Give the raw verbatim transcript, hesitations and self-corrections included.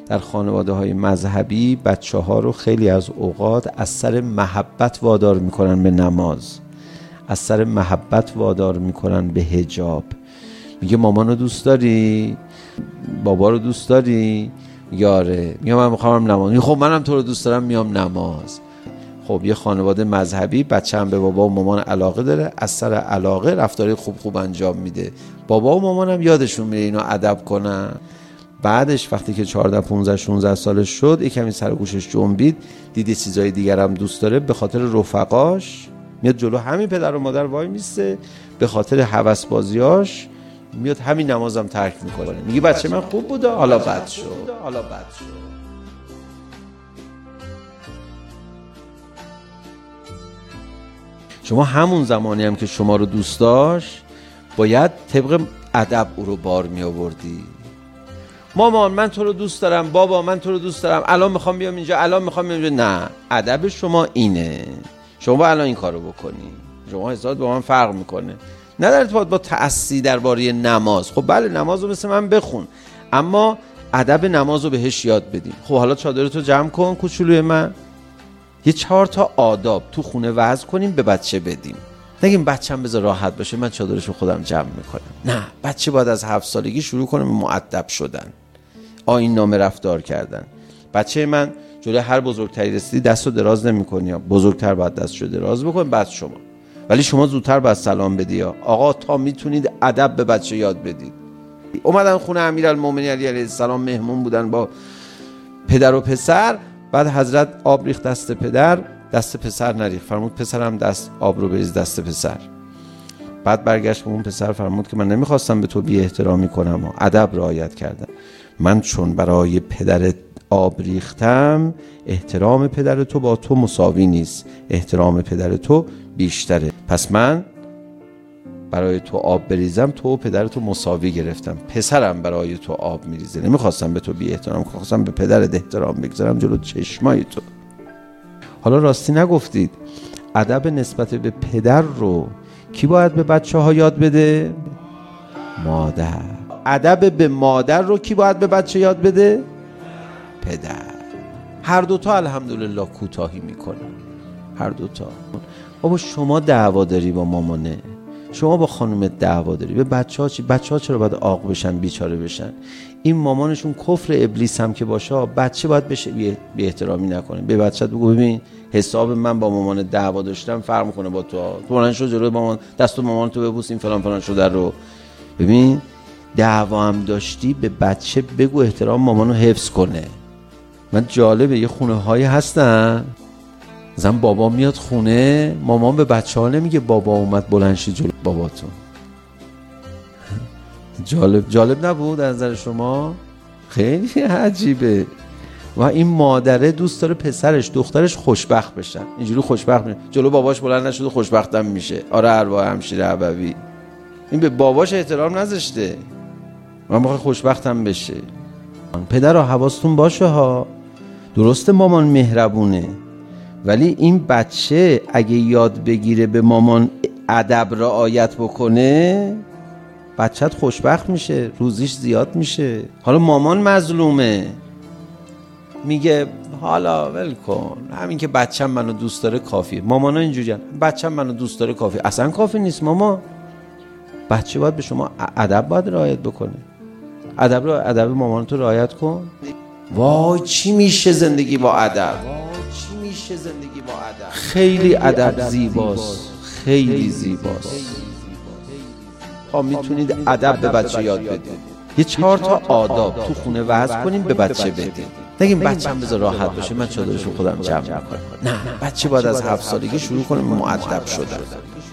در خانواده های مذهبی بچه ها رو خیلی از اوقات از سر محبت وادار میکنن به نماز، از سر محبت وادار میکنن به حجاب. میگه مامان رو دوست داری؟ بابا رو دوست داری؟ یاره. میگه من میخوام نماز. خب منم تو رو دوست دارم میام نماز. خب یه خانواده مذهبی بچه هم به بابا و مامان علاقه داره، از سر علاقه رفتاری خوب خوب انجام میده، بابا و مامان هم یادشون میره اینو ادب کنن. بعدش وقتی که چهارده پانزده شانزده سالش شد، یک کمی سر گوشش جنبید، دیدی چیزای دیگر هم دوست داره، به خاطر رفقاش میاد جلو همین پدر و مادر وای میسته، به خاطر هوس بازیاش میاد همین نمازم ترک میکنه. میگه بچه من خوب بوده حالا بد شد، حالا بد شد. شما همون زمانی هم که شما رو دوست داشت باید طبق ادب او رو بار می آوردی. مامان من تو رو دوست دارم، بابا من تو رو دوست دارم، الان میخوام بیام اینجا، الان میخوام بیام اینجا. نه، ادب شما اینه، شما با الان این کارو بکنی، شما حسابت با من فرق میکنه. نه در ارتباط با تعصی درباره نماز. خب بله نماز رو مثل من بخون، اما ادب نماز رو بهش یاد بدیم. خب حالا چادرتو جمع کن کوچولوی من، یه چهار تا آداب تو خونه وضع کنیم به بچه بدیم. نگیم بچه‌م بذار راحت باشه من چادرشو خودم جمع میکنم. نه، بچه باید از هفت سالگی شروع کنه به مؤدب شدن، آیین نامه رفتار کردن. بچه من جلوی هر بزرگتری رسیدی دستو دراز نمی‌کنی، بزرگتر باید دستشو دراز بکن بعد شما. ولی شما زودتر باید سلام بدی. آقا تا میتونید ادب به بچه یاد بدید. اومدن خونه امیرالمومنین علی علیه السلام، مهمون بودن با پدر و پسر. بعد حضرت آب ریخت دست پدر، دست پسر نریخت، فرمود پسرم دست آب رو بریز دست پسر. بعد برگشت به اون پسر فرمود که من نمیخواستم به تو بی احترامی کنم و ادب رعایت کردم. من چون برای پدرت آب ریختم، احترام پدر تو با تو مساوی نیست، احترام پدر تو بیشتره. پس من برای تو آب بریزم، تو و پدر تو مساوی گرفتم. پسرم برای تو آب میریزه، نمیخواستم به تو بی احترام کنم، خواستم به پدرت احترام بگذارم جلو چشمای تو. حالا راستی نگفتید ادب نسبت به پدر رو کی باید به بچه ها یاد بده؟ مادر. ادب به مادر رو کی باید به بچه یاد بده؟ پدر. هر دوتا الحمدلله کوتاهی میکنن، هر دوتا. بابا شما دعوا داری با مامانه، شما با خانومت دعوا داری، به بچه ها چی؟ بچه ها چرا باید عاق بشن، بیچاره بشن؟ این مامانشون کفر ابلیس هم که باشه، بچه باید بشه بی احترامی نکنه. به بچه‌ت بگو ببین حساب من با مامان دعوا داشتم فرق میکنه با تو. تو الان شو جلوی مامان دست مامان تو ببوس، این فلان فلان شده رو ببین. دعوا هم داشتی به بچه بگو احترام مامانو حفظ کنه. من جالبه یه خونه هایی هستن زن بابا میاد خونه، مامان به بچه ها نمیگه بابا اومد بلند شی جلو باباتون. جالب جالب نبود از نظر شما؟ خیلی عجیبه. و این مادره دوست داره پسرش دخترش خوشبخت بشن، اینجوری خوشبخت میشه، جلو باباش بلند نشده خوشبختم میشه. آره ارواح همشیره ابوی، این به باباش احترام نذاشته، من میخوام خوشبختم بشه. پدر ها حواستون باشه ها، درسته مامان مهربونه، ولی این بچه اگه یاد بگیره به مامان ادب رعایت بکنه، بچت خوشبخت میشه، روزیش زیاد میشه. حالا مامان مظلومه، میگه حالا ول کن، همین که بچم منو دوست داره کافیه. مامانا اینجوریان، بچم منو دوست داره کافیه. اصلا کافی نیست ماما. بچه باید به شما ادب باید رعایت بکنه. ادب رو ادب مامان تو رعایت کن. وای چی میشه زندگی با ادب، چی میشه زندگی با ادب. خیلی ادب زیباست، خیلی زیباست. ها میتونید ادب به بچه یاد بدید. یه چهار تا آداب تو خونه وضع کنیم به بچه بدید. نگیم بچه‌م بذار راحت باشه من چادرشو خودم جمع میکنم. نه، بچه باید از هفت سالگی شروع کنه مؤدب شدن.